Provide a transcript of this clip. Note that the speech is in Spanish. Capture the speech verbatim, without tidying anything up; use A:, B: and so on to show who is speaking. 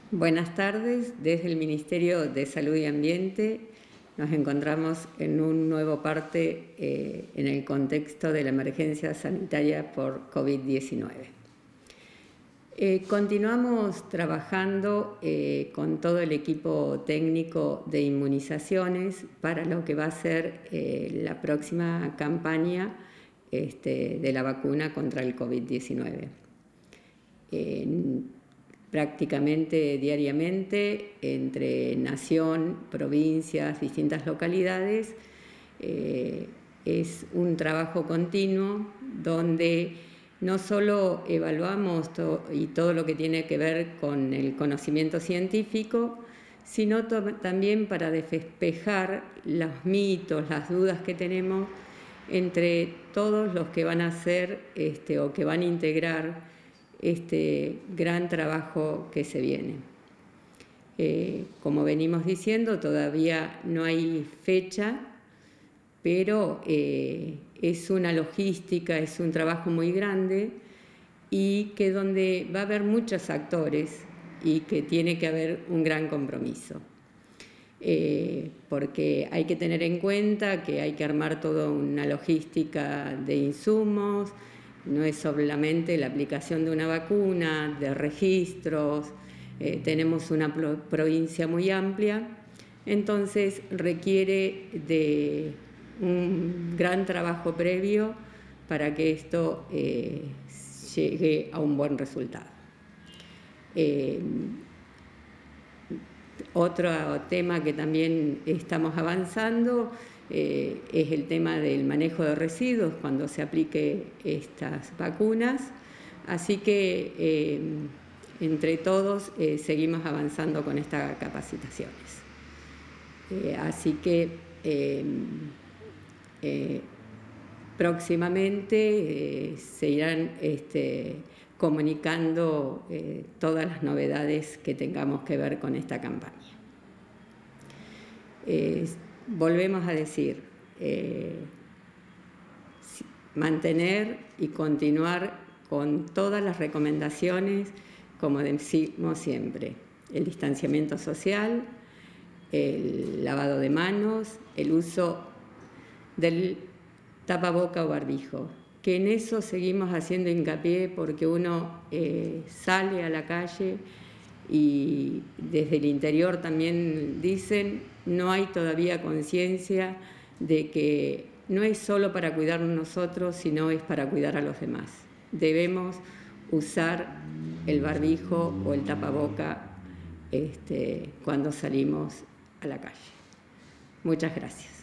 A: Buenas tardes. Desde el Ministerio de Salud y Ambiente nos encontramos en un nuevo parte eh, en el contexto de la emergencia sanitaria por COVID diecinueve. Eh, continuamos trabajando eh, con todo el equipo técnico de inmunizaciones para lo que va a ser eh, la próxima campaña este, de la vacuna contra el COVID diecinueve. Eh, prácticamente diariamente entre nación, provincias, distintas localidades. Eh, es un trabajo continuo donde no solo evaluamos to y todo lo que tiene que ver con el conocimiento científico, sino también para despejar los mitos, las dudas que tenemos entre todos los que van a hacer este, o que van a integrar este gran trabajo que se viene. Eh, como venimos diciendo, todavía no hay fecha, pero eh, es una logística, es un trabajo muy grande y que donde va a haber muchos actores y que tiene que haber un gran compromiso. Eh, porque hay que tener en cuenta que hay que armar toda una logística de insumos. No es solamente la aplicación de una vacuna, de registros, eh, tenemos una provincia muy amplia, entonces requiere de un gran trabajo previo para que esto eh, llegue a un buen resultado. Eh, otro tema que también estamos avanzando Eh, es el tema del manejo de residuos cuando se aplique estas vacunas, así que eh, entre todos eh, seguimos avanzando con estas capacitaciones. Eh, así que eh, eh, próximamente eh, se irán este, comunicando eh, todas las novedades que tengamos que ver con esta campaña. Eh, Volvemos a decir, eh, mantener y continuar con todas las recomendaciones, como decimos siempre, el distanciamiento social, el lavado de manos, el uso del tapaboca o barbijo, que en eso seguimos haciendo hincapié porque uno eh, sale a la calle y desde el interior también dicen, no hay todavía conciencia de que no es solo para cuidarnos nosotros, sino es para cuidar a los demás. Debemos usar el barbijo o el tapaboca este, cuando salimos a la calle. Muchas gracias.